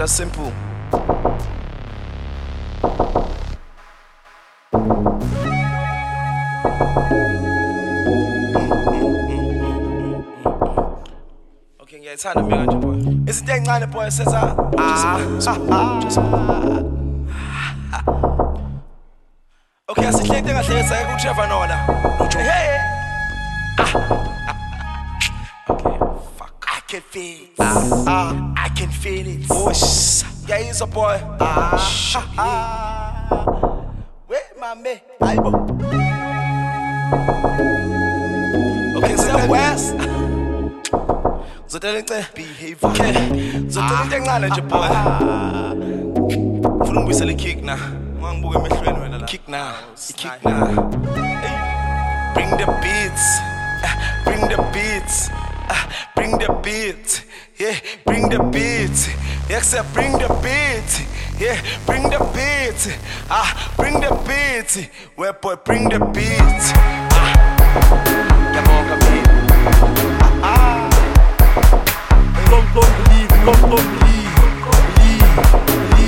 just simple. Okay, ngiyayithanda mina nje boy. Izinto ezincane boy senza Okay, asihle into engahlekisa ekuTrevor Noah. Hey. Okay, fuck. I can feel it. I can feel it. Push. Yeah, he's a boy. Wait, my man. Aibo. Okay, so West. Zotela into behavior. Okay. Zotela into encane nje boy. Ufuna ungibuyisele kick na. Mangibuke emehlweni wena la. Kick now. Kick now. Bring the beats. Bring the beats. Bring the beat. Yeah, bring the beat. Yes, bring the beat. Yeah, bring the beat. Bring the beat. Well, boy, bring the beat. Come on, come here. Don't believe, don't believe, believe.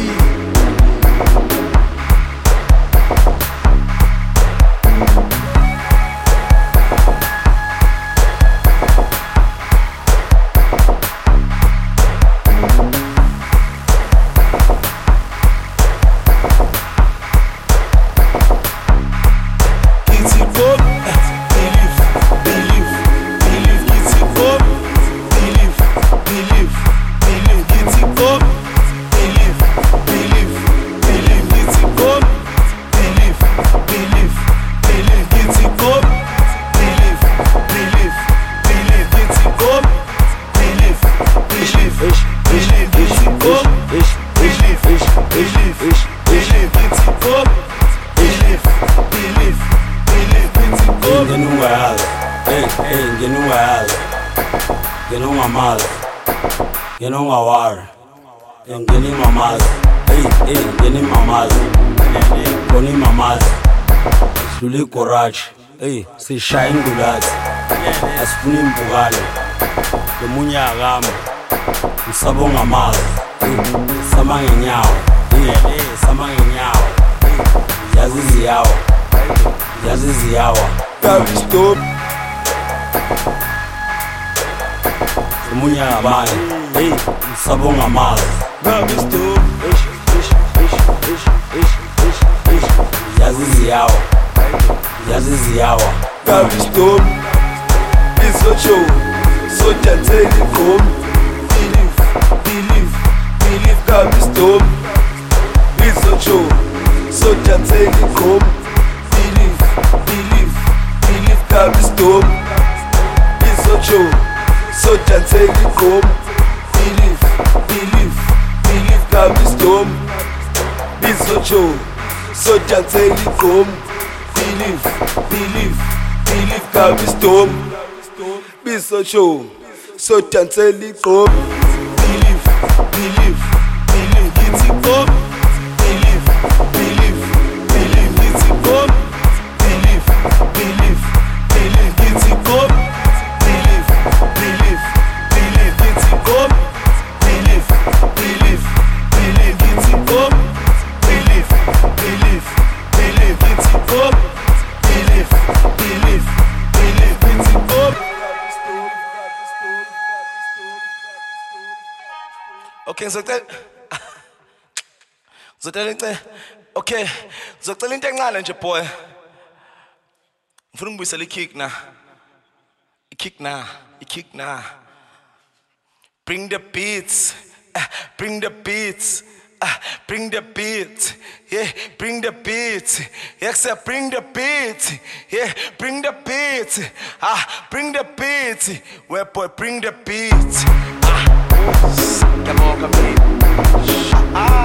Ngeno ngawara ngeni mamazi ngeni mamazi koni mamazi sidlule garage sishaya ingulazi asifuna impukane lomunye akami ngisabonga amazi sama ngenyawo sama ngenyawo yazi ziyawa Gabi stop. lomunye abanye ngisabonga amazi Gabi stop. yazi ziyawa Gabi stop. It's a show. So just take it home. Believe, Gabi stop. It's a show. So just take it home. Believe, Gabi stop. It's a show. So just take it home. Believe, Gabi stop. It's a show. So just take it home. Believe, Gabi stop. It's a show. So just take it home. Believe, it's a go. Believe, it's a go. Believe, it's a go. Believe, it's a go. Believe, it's a go. Believe, it's a go. Believe, it's a go. Okay, ngizocela into. Okay, ngizocela into encane nje boy. Ngifuna ungibuyisele ikick na. Ikick na. Bring the beats. Bring the beats. Bring the beat. Yeah, bring the beat. Yes, bring the beat. Yeah, bring the beat. Bring the beat. Well, boy, bring the beat. Come on, come here.